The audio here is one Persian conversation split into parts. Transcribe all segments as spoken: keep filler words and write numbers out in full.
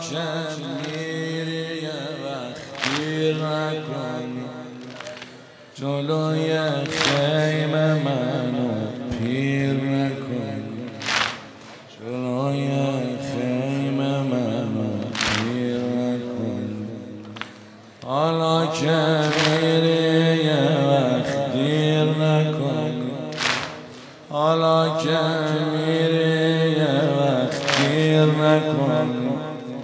که میری یه وقتی نکنی جلوی خیمه منو پیر نکنی، جلوی خیمه منو پیر نکنی. حالا که میری یه وقت دیر نکنی، حالا که میری یه وقت دیر نکنی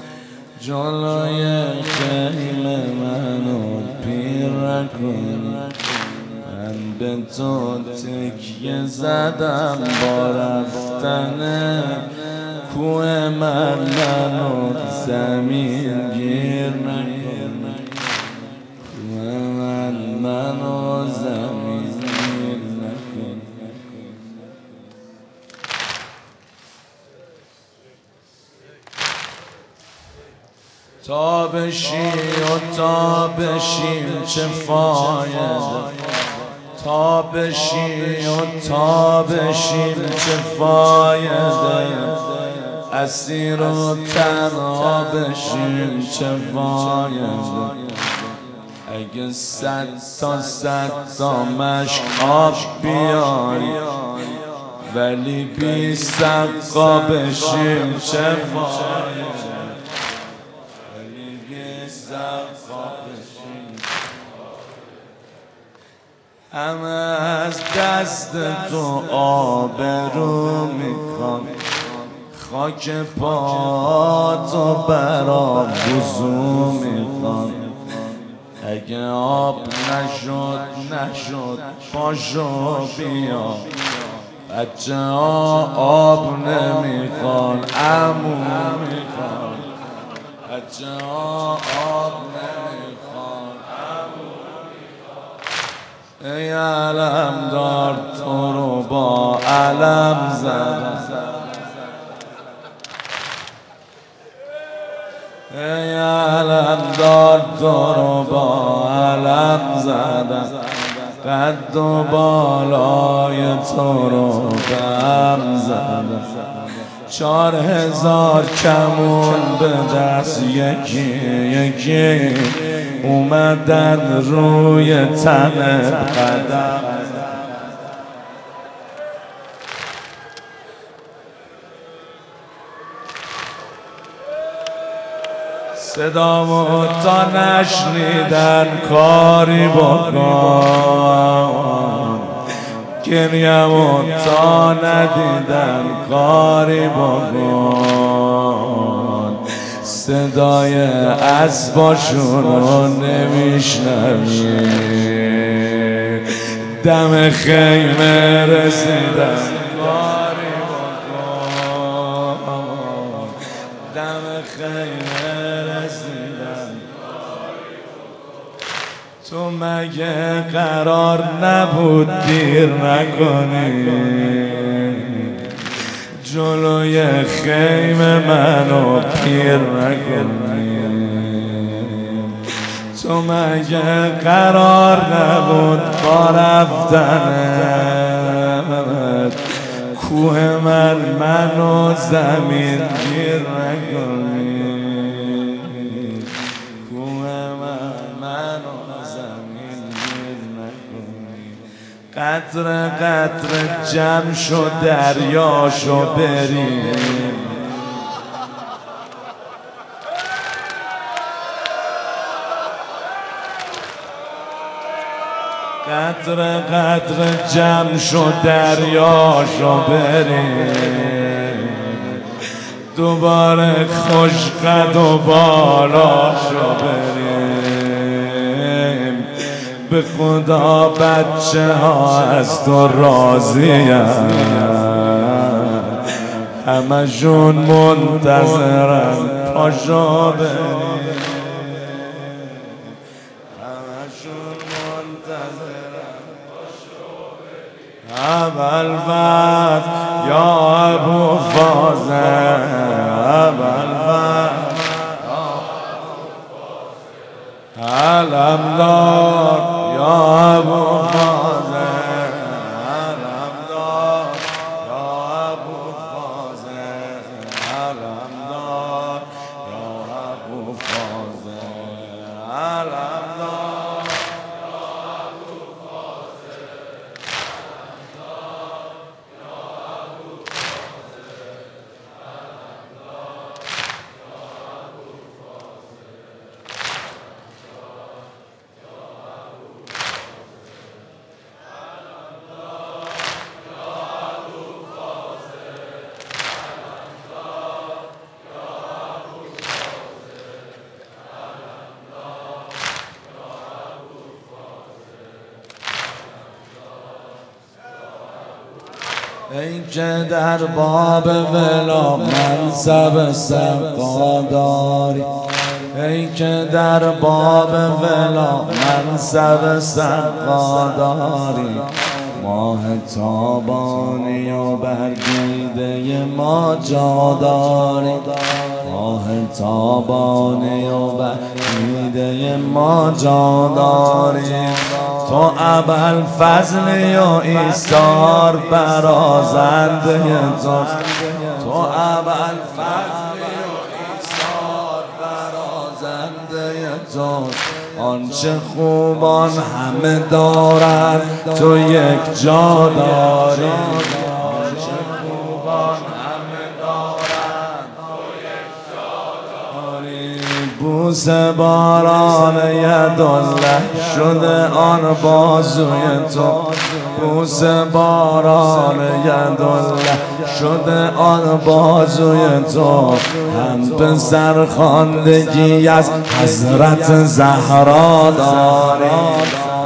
جلوی خیمه منو پیر نکنی. من به تو تکیه زدم با رفتن کوه من منو زمین گیر نکنی، کوه من منو زمین گیر نکنی. تا بشی و تا بشیم چه فایده، تا بشی و تا بشیم چه فایده، اسیر و تنها بشیم چه فایده. اگه صد تا صد تا مشک آب بیاری ولی بی سقا بشیم چه فایده، همه از دست تو آبرو میخوان، خاک پاتو برا وضو میخوان. اگه آب نشد نشد پاشو بیا، بچه ها آب نمیخوان عمو میخوان، بچه ها آب نمیخوان عمو. ای علم دار تو رو با علم زدم، ای علم دار تو رو با علم زدم، قد و بالای تو رو به هم زدم. چار هزار کمون به دست یکی یکی اومدن روی تن قدم. صدامو تا نشنیدن کاری بکن، گریمو تا ندیدن کاری بکن. صدای اسباشون رو نمیشنوی، دم خیمه رسیدن کاری بکن، دم خیمه رسیدن. تو مگه قرار نبود دیر نکنی جلوی خیمه منو پیر نکنی؟ تو مگه قرار نبود با رفتنت کوه من منو زمین گیر نکنی؟ کوه من منو زمین گیر نکنی. قطر قطر جمع شو دریاشو بریم، قطر قطر جمع شو دریاشو بریم، دوباره خوش قد و بالاشو بریم. به خدا بچه ها از تو راضیم، همه شون منتظرن پاشو بریم، همه شون منتظرن پاشو بریم. اول وقت یا ابو فاضل، اول وقت علم دار یا ابو فاضل، علم دار یا ابو فاضل، علم دار یا ای که در باب ولا منصب سقا داری، ای که در باب ولا منصب سقا داری، ماه تابانی و برگیده ما جا داری، ماه تابانی و برگیده ما جا داری. تو ابوالفضلی و ایثار برازنده تو، تو ابوالفضلی و ایثار برازنده تو. آنچه خوبان همه دارند تو یک جا داری، آنچه خوبان همه دارند تو یک جا داری. بوس باران یدالله شده آن بازوی تو، بوس باران یدالله شده آن بازوی تو. هم پسر خواندگی از حضرت زهرا داری،